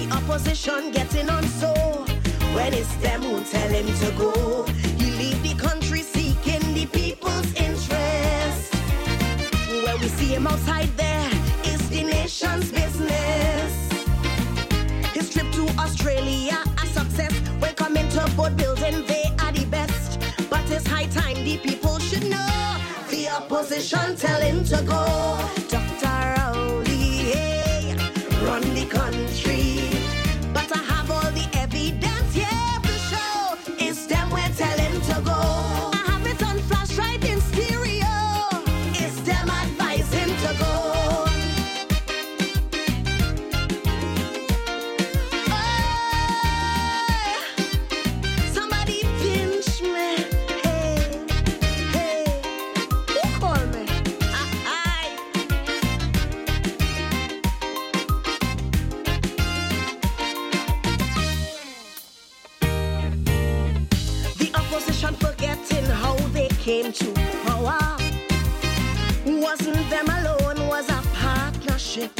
Opposition getting on so when it's them who tell him to go. He leave the country seeking the people's interest. When we see him outside there, it's the nation's business. His trip to Australia a success. When coming to boat building, they are the best. But it's high time the people should know. The opposition tell him to go. Dr. Rowley, hey, run the country. But I have all the evidence here to show. It's them we tell him to go. I have it on flash right in stereo. It's them advise him to go. Somebody pinch me. Hey, hey, who call me? The opposition forgetting how they came to power. Wasn't them alone, was a partnership.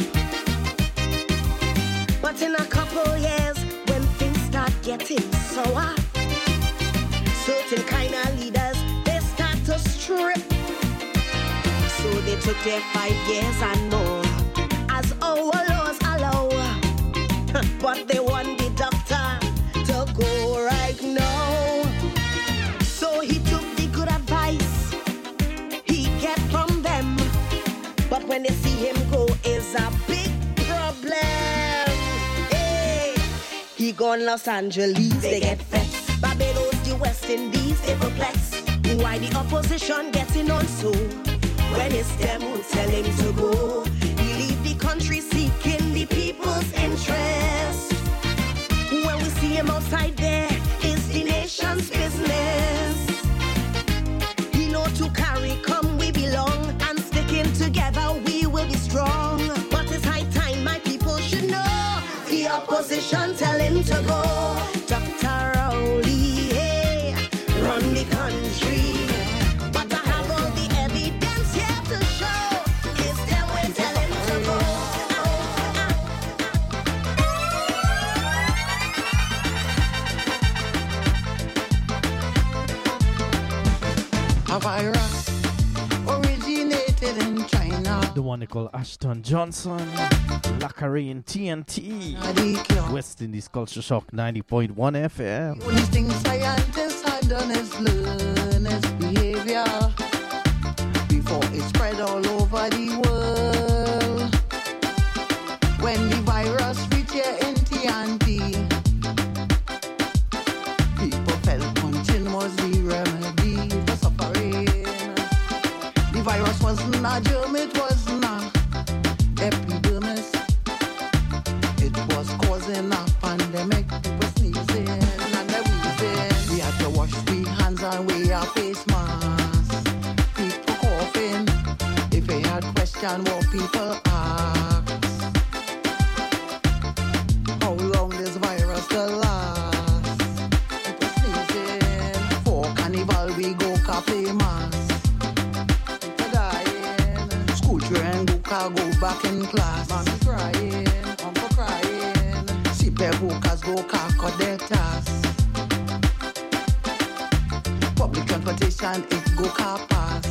But in a couple years, when things start getting sour, certain kind of leaders, they start to strip. So they took their 5 years and more, as our laws allow. But they want the doctor to go right now. So he took the good advice he get from them. But when they see him go, is a big problem. Hey, he gone Los Angeles, they get vexed. Barbados, the West Indies, they perplexed. Why the opposition getting on so when it's them who tell him to go? He leave the country seeking the people's interest. When we see him outside there, it's the nation's business. He know to carry, come we belong, and sticking together we will be strong. But it's high time my people should know. The opposition tell him to go. Dr. Rowley, hey, run the country. But I have all the evidence here to show. It's them we tell him to go. A virus originated in China. The one they call Ashton Johnson, Lacarine TNT, West Indies Culture Shock 90.1 FM. The only thing scientists had done is learn its behavior before it spread all over the world. When the virus reached here in TNT, people felt punching was the remedy for suffering. The virus wasn't a germ, it was not epidermis. It was causing a pandemic. People sneezing and they wheezing. We had to wash the hands and wear a face mask. People coughing. If they had question, what people ask. How long this virus will last? People sneezing. For carnival we go cafe mask. Children go back in class. Mommy crying, uncle crying. Superbookers go cut their tasks. Public transportation it go car pass.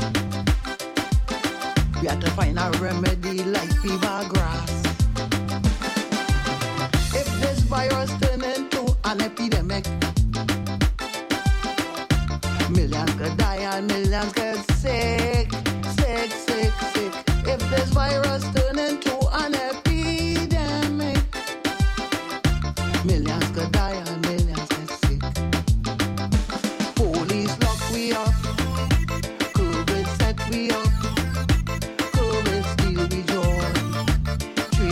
We had to find a remedy like fever grass. If this virus turn into an epidemic, millions could die and millions get sick. Sick, sick, sick. If this virus turn into an epidemic, millions could die and millions get sick. Police lock we up, COVID set we up, COVID steal we joy.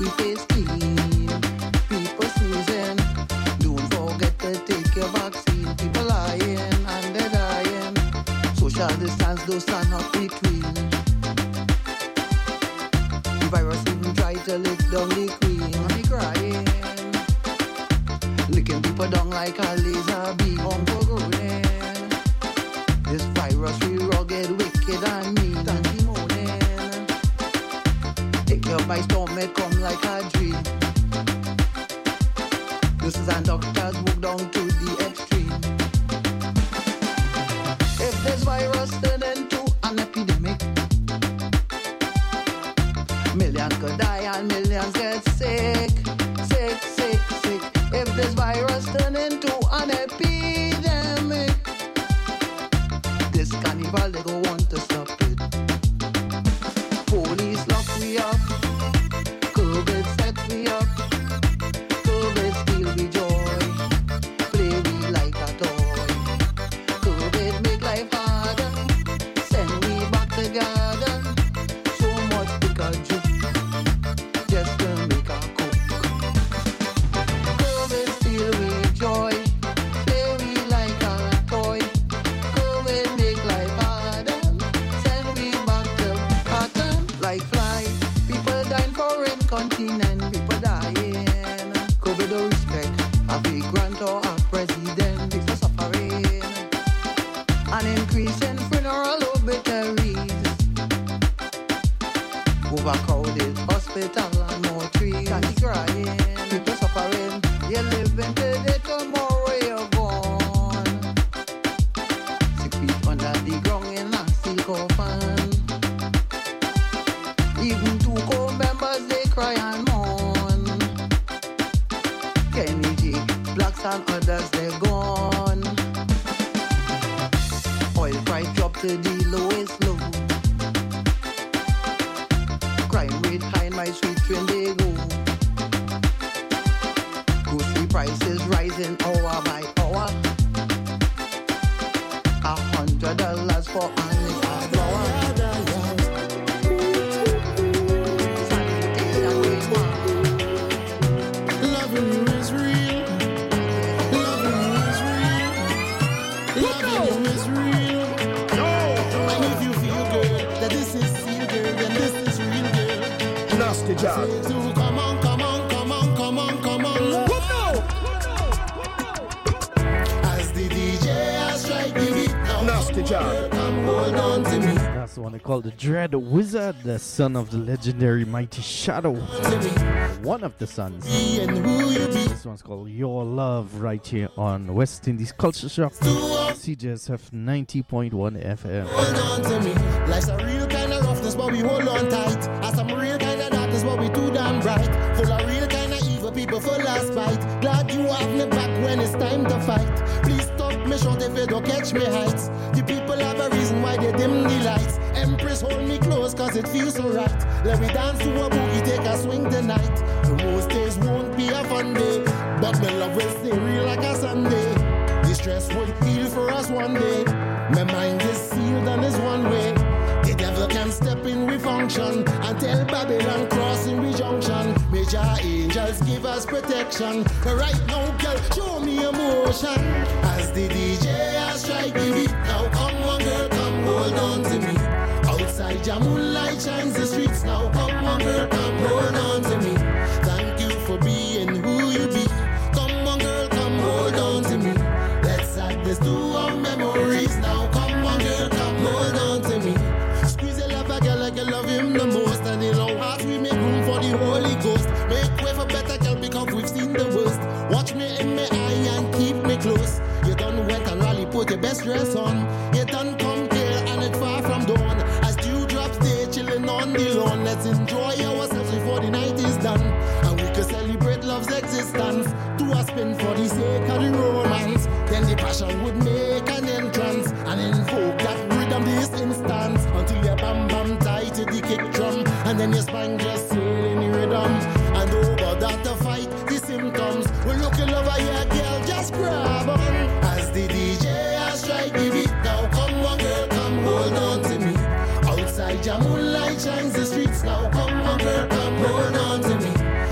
we face clean. People sneezing. Don't forget to take your vaccine. People lying and they're dying. Social distance, don't stand up between. The virus even try to lick down the queen. And me crying. Licking people down like a laser beam. Uncle Golden. This virus real rugged, wicked and mean. And the moaning. Take you by storm, it come like a dream. Nurses and doctors move down to the extreme. If this virus turn into an epidemic, millions could die and millions get sick. Sick, sick, sick. If this virus turn into an epidemic, this carnival they go want to stop it. Police lock me up, COVID set me up, COVID steal me joy, play me like a toy. COVID make life harder, send me back together. So much Pikachu, just to make a cook. COVID steal me joy, play me like a toy. COVID make life harder, send me back to pattern. Like fly, people dying foreign continent, people dying. COVID don't respect a big grant or a president, people suffering. An increase in funeral obituaries, overcrowded hospital and more trees. Can't crying, people suffering. You're living today, tomorrow you're gone. 6 feet under the ground in a steel coffin. Even two co-members, they cry and mourn. Kenny G, blacks and others, they're gone. Oil price dropped to the lowest low. Crime rate high in my street when they go. Grocery prices rising hour by hour. $100 for an flour. Loving you is real. Loving you is real. Loving you is real. And if you feel good that this is real girl, then this is real girl. Nasty job. So come on, come on, come on, come on, come on. As the DJ has strike the beat now. Nasty job. Come hold on to me. That's the one they call the Dread Wizard, the son of the legendary Mighty Shadow. To me. One of the sons. Be and who you be. This one's called Your Love right here on West Indies Culture Shock. CJSF 90.1 FM. Hold on to me. Life's a real kind of roughness, but we hold on tight. As some real kind of darkness, but we too damn bright. Full of real kind of evil people, full of spite. Glad you have me back when it's time to fight. Please stop me short if you don't catch me heights. The people have a reason why they dim the lights. Empress, hold me close, cause it feels so right. Let me dance to a boogie, take a swing tonight. The most days won't be a fun day, but my love will stay real like a Sunday. The stress will heal for us one day. My mind is sealed and is one way. The devil can step in, we function, until Babylon crossing we junction. Major angels give us protection. Right now, girl, show me emotion. As the DJ has strike the beat, now come on, girl, come hold on to me. Outside your moonlight shines the streets, now come on, girl, come hold on to me. Thank you for being who you be. Come on, girl, come hold on to me. Let's add this to our memories. Now come on, girl, come hold on to me. Squeeze a love a girl like you love him the most. And in our hearts we make room for the Holy Ghost. Make way for better girl because we've seen the worst. Watch me in my eye and keep me close. You done went and rally, put your best dress on. You done come clear and it far from dawn. As dewdrops stay chilling on the lawn. Let's enjoy ourselves before the night is done. And we can celebrate love's existence. Do a spin for the sake of the romance. Then the passion would make an entrance and invoke that rhythm this instance. Until your bam bam tight to the kick drum. And then your spine just sail in the rhythm. And over that to fight the symptoms. We're looking over here, girl, just grab on. As the DJ has strike the beat, now come on, girl, come hold on to me. Outside your moonlight shines the streets, now come on, girl, come hold on to me.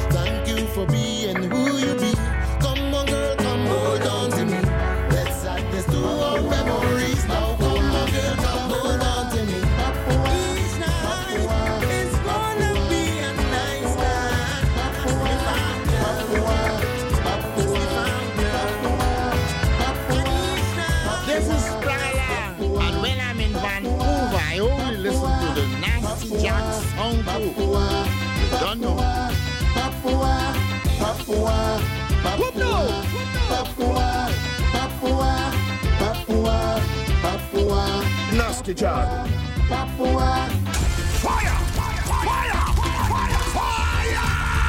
Uncle. Papua, Don't know. Papua, Papua, Papua, Papua, Papua, Papua, Papua, Nasty John. Papua. Fire! Fire! Fire! Fire!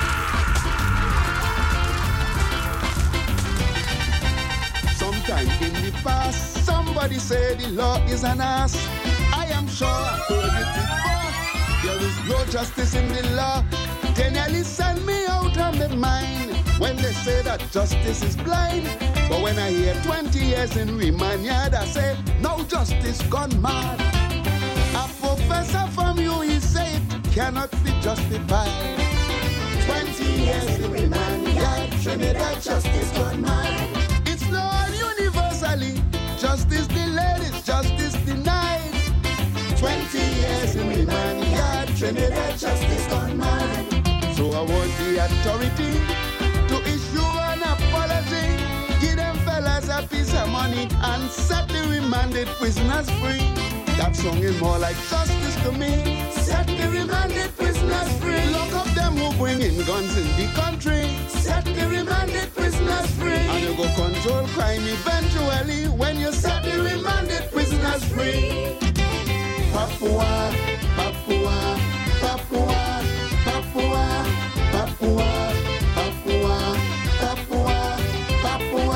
Sometime in the past, somebody said the law is an ass. I am sure I heard it before. There is no justice in the law. They nearly send me out of my mind when they say that justice is blind. But when I hear 20 years in remand yard, I say, no justice gone mad. A professor from you, he said, cannot be justified. 20 years in remand yard, Trinidad justice gone mad. It's law universally, justice delayed is justice denied. 20 years in remand yard, Trinidad justice gone mad. So I want the authority to issue an apology, give them fellas a piece of money and set the remanded prisoners free. That song is more like justice to me. Set the remanded prisoners free. Lock up them who bring in guns in the country. Set the remanded prisoners free. And you go control crime eventually when you set the remanded prisoners free. Papua, Papua, Papua, Papua, Papua, Papua, Papua, Papua.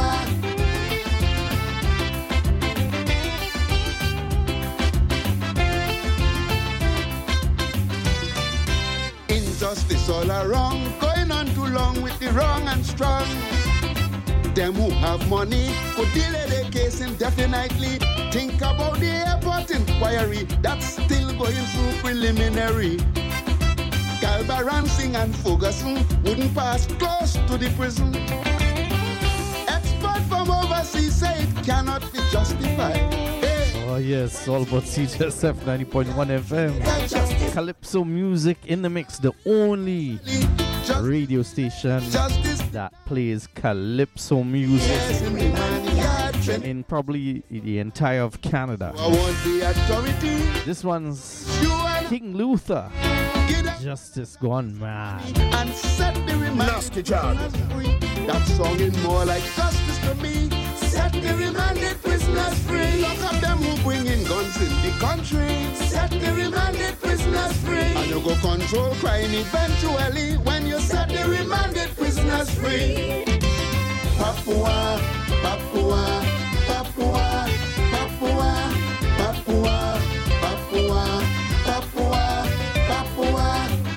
Injustice all around, going on too long with the wrong and strong. Them who have money could delay their case indefinitely. Think about the airport inquiry that's still going through preliminary. Calbaransing and Ferguson wouldn't pass close to the prison. Expert from overseas say it cannot be justified. Hey. Oh yes, all about CJSF 90.1 FM. Calypso music in the mix, the only radio station that plays Calypso music in probably the entire of Canada. I want the authority. This one's King Luther. Justice gone mad. And set the Nasty John. free. That song is more like justice to me. Set the remanded prisoners free. Lock up them who bring in guns in the country. Set the remanded prisoners free. And you go control crime eventually when you set the remanded prisoners free. Papua, Papua, Papua, Papua, Papua, Papua, Papua, Papua.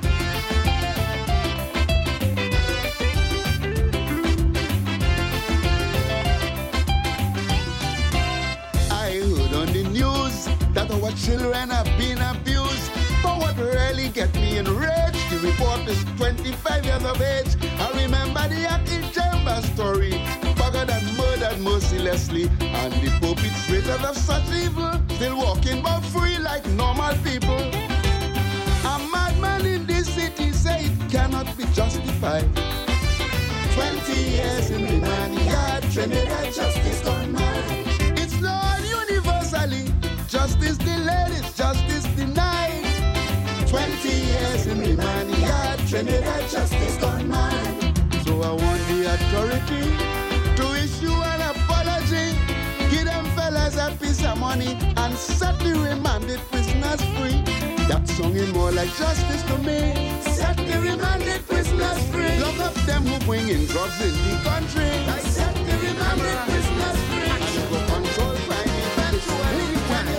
That our children have been abused. But what really get me enraged, the report is 25 years of age. I remember the Attic Chamber story. Buggered and murdered mercilessly. And the perpetrators of such evil still walking but free like normal people. A madman in this city say it cannot be justified. 20 years in remand yard, Trinidad justice gone mad. It's law universally. Justice delayed is justice denied. 20 years in remand yard, Trinidad justice gone mad. So I want the authority to issue an apology, give them fellas a piece of money and set the remanded prisoners free. That song is more like justice to me. Set the remanded prisoners free. Lock up them who bring in drugs in the country. I set the remanded prisoners free. And you go control crime eventually.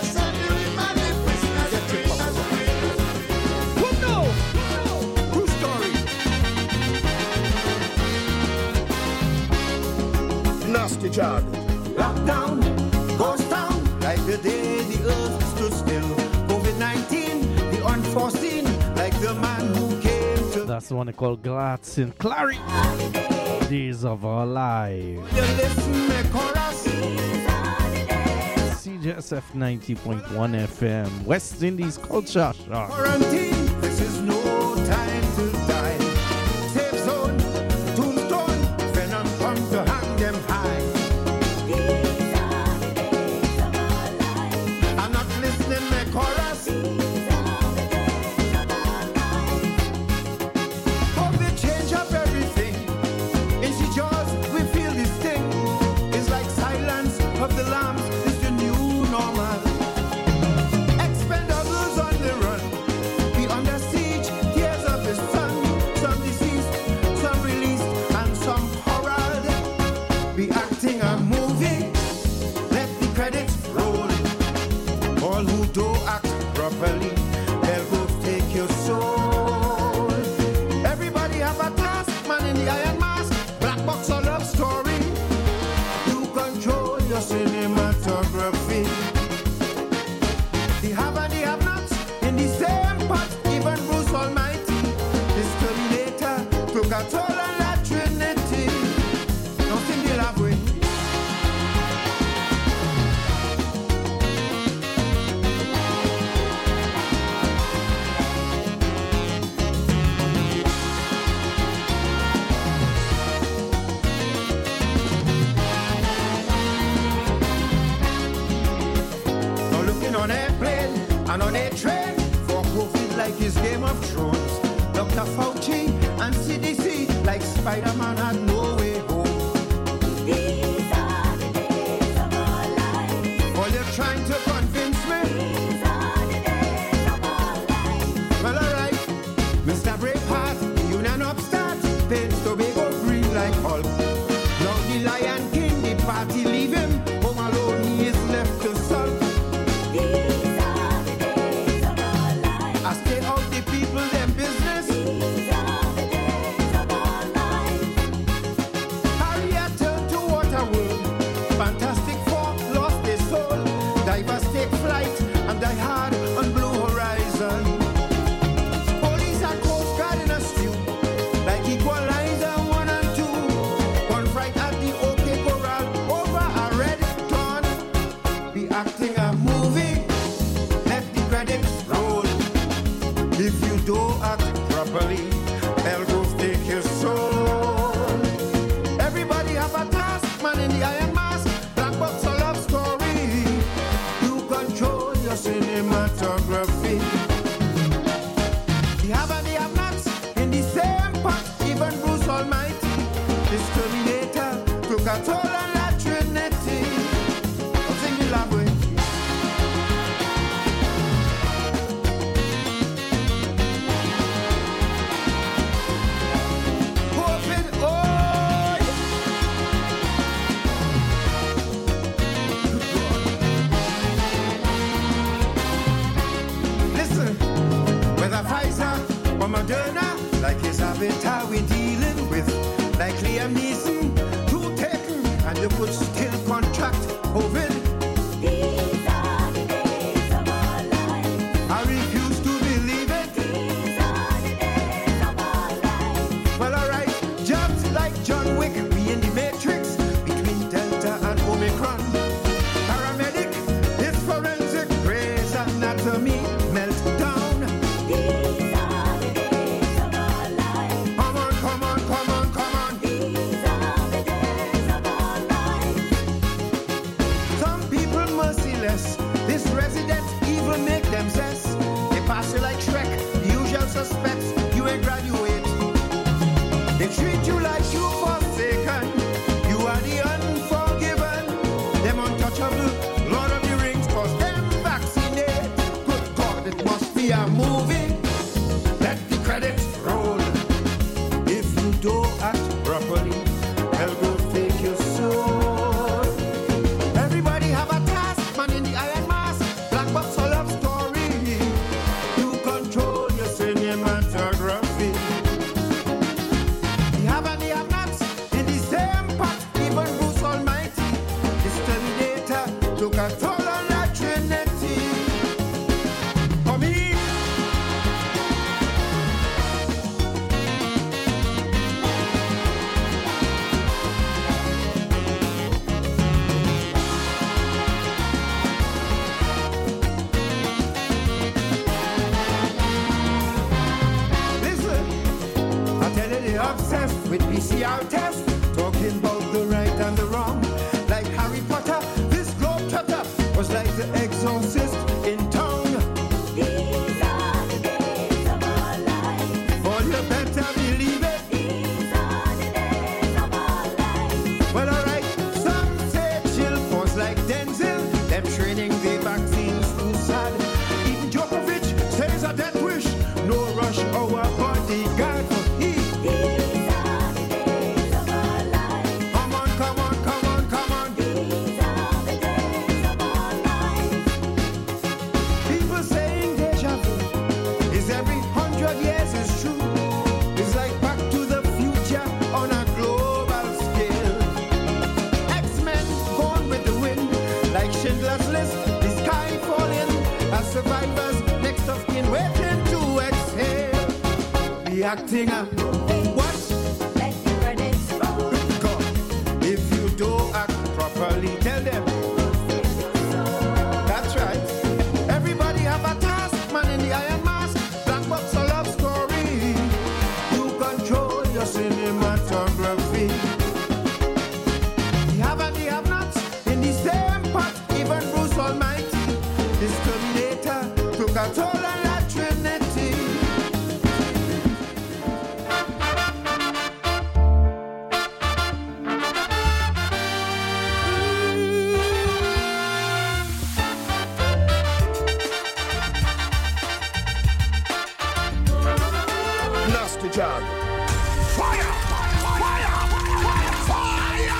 Nasty John. Lockdown goes down like the day the earth stood still. COVID-19, the unforeseen, like the man who came to. That's the one called Gladys and Clary. Days of Our Lives. You listen, my chorus. CJSF 90.1 FM, West Indies Culture Shock. Quarantine, this is no time to die. Safe zone, tombstone, venom come to hang them high. These are the days of our lives. I'm not listening, my chorus. These are the days of our lives. like his Game of Thrones. Dr. Fauci and CDC like Spider-Man had no way home. These are the days of our life. All you're trying to convince me. These are the days of our life. Well, alright, Mr. Braveheart, the Union upstart, paints Tobago green like Hulk. Now the Lion King, the party leave him, home alone he is left to sulk. These are the days of our life. I stay out the people, them business. These are the days of our life. Harriet turned to Waterworld. Fantastic Four lost their soul. Divers take flight and die hard on Blue Horizon. Police and Coast Guard in a stew, like Equalizer 1 and 2. One fright at the OK Corral over a red dawn. Be acting a movie, let the credits roll. If you don't act properly, hell will take your soul. Everybody have a task, man in the iron mask. Black box a love story. You control your cinematography. The have and the have-nots in the same pot. Even Bruce Almighty, this Terminator, took a toll on La Trinity. I'm singing love way. Open, oh, listen, whether Pfizer or Moderna, like his avatar we dealing with, like Liam Neeson, too taken, and you could still contract COVID. These are the days of our life. I refuse to believe it. These are the days of our life. Well, alright, jobs like John Wick, we in the Matrix, between Delta and Omicron. Paramedic, this forensic, Grey's Anatomy, meltdown. These are the days of our life. Come on, come on, come on, come on. These are the days of our life. Some people merciless, this resident evil make them zest. They pass you like Shrek, the usual suspects, you ain't graduate. They treat you like you forsaken, you are the unforgiven. Them untouchable, Lord of the Rings, cause them vaccinate. Good God, it must be a movie. Let the credits roll. If you don't act properly, hell will take your soul. Everybody have a task, man in the iron mask. Black box a love story. You control your cinematography. The have and the have-nots in the same pot. Even Bruce Almighty, this Terminator, took a toll on La Trinity. For me, listen, I tell you they obsessed with PCR tests, talking about the right and the wrong. Like Harry Potter, this globetrotter was like the exorcist in town. These are the days of our life. All you better believe it. These are the days of our life. Well, alright, some say chill pause like Denzel. Them training the vaccines too sad. Even Djokovic says a death wish. No rush our bodyguard for he. These are the days of our life. Come on, come on, come on, come on. These are the days of our life. People saying deja vu is every 100 years is true. It's like Back to the Future on a global scale. X-Men gone with the wind, like Schindler's List, the sky falling, as survivors next of kin waiting to exhale. Be acting up. What? Let the credits roll. God, if you don't act properly, tell them. That's right. Everybody have a task, man in the iron mask. Black box a love story. You control your cinematography. The have and the have-nots in the same pot. Even Bruce Almighty, this Terminator, took a toll on La Trinity. John. Fire! Fire! Fire!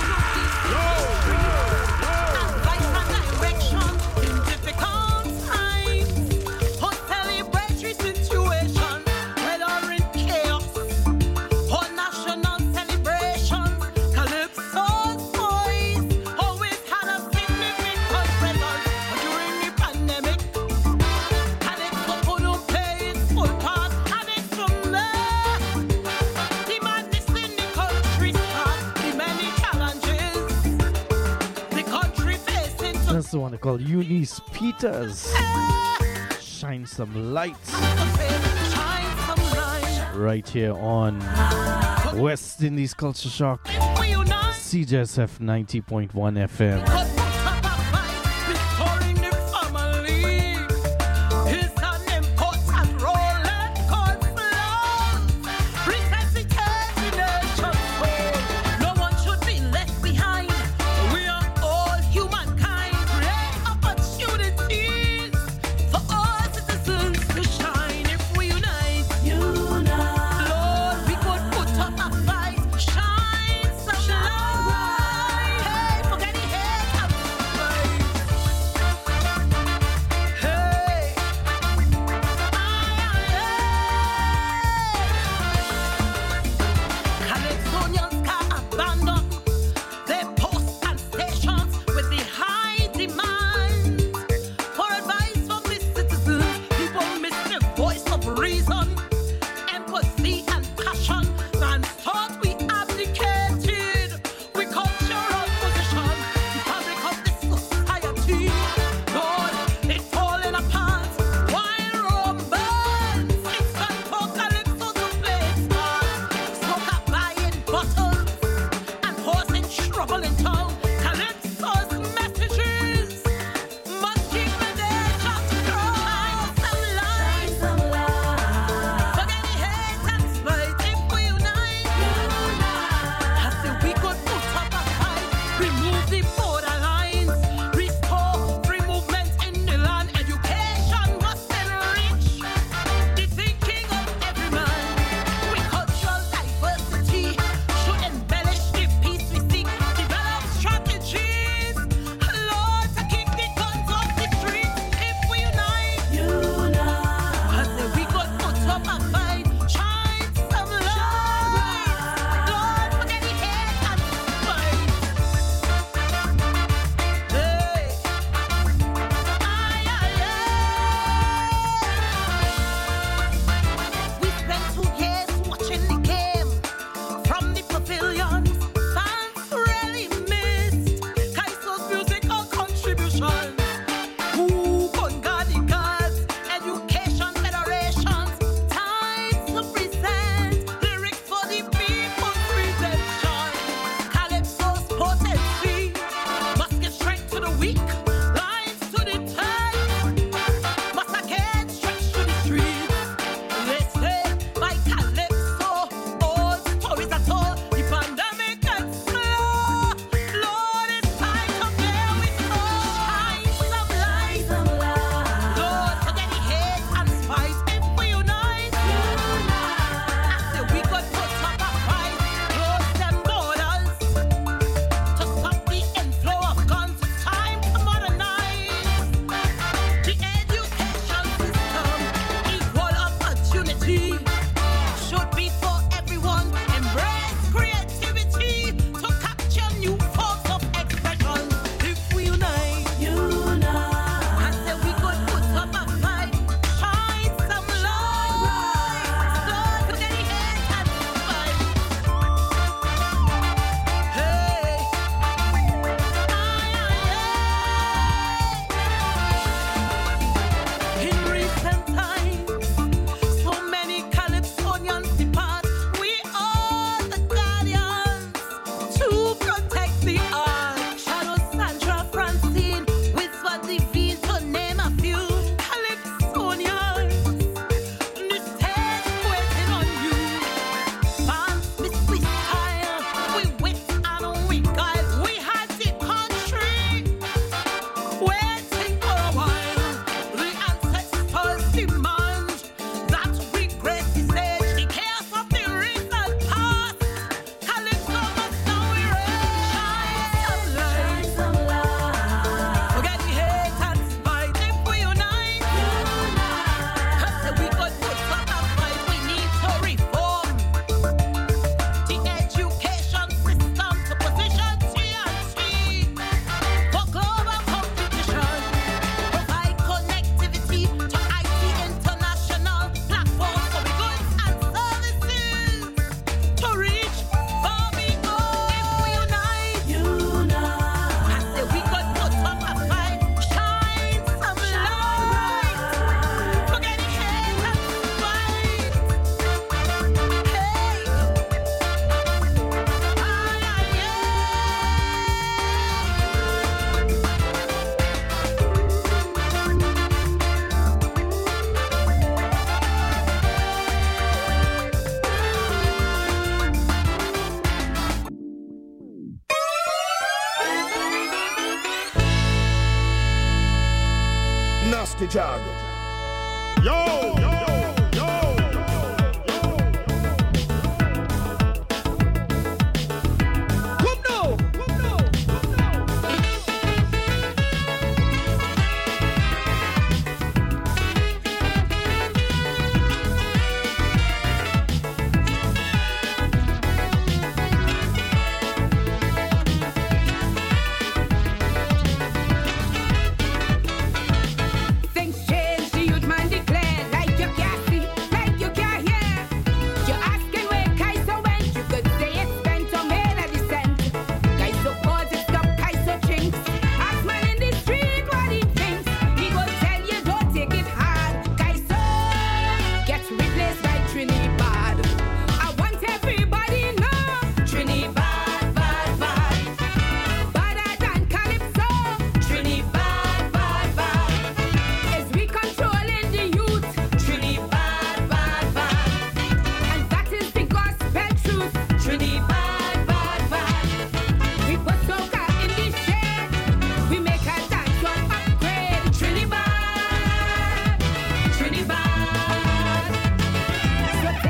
Advice and direction in difficult times. For celebratory situation, whether in chaos or national celebrations, Calypso's voice always had a significant presence. But during the pandemic, Calypso couldn't play its full part, and it's from there. The madness in the country starts, the many challenges the country facing to That's the one they call Eunice Peters. Shine some lights shine some light. right here on West Indies Culture Shock, We unite, CJSF 90.1 FM. but put up a fight, restoring the family is an important role and God's love. Resuscitating nation's soul. No one should be left behind. We are all humankind. Create opportunities for all citizens to shine if we unite. Lord, we could put up a fight, shine some light. Hey, forget the hate and jag. Yo!